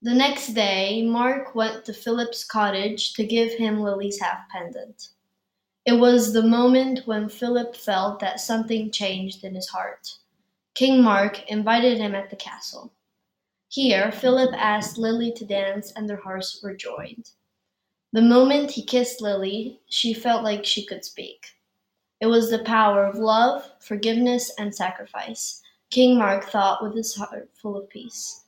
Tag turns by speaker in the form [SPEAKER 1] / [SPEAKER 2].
[SPEAKER 1] The next day, Mark went to Philip's cottage to give him Lily's half pendant. It was the moment when Philip felt that something changed in his heart. King Mark invited him at the castle. Here, Philip asked Lily to dance, and their hearts were joined. The moment he kissed Lily, she felt like she could speak. It was the power of love, forgiveness, and sacrifice. King Mark thought with his heart full of peace.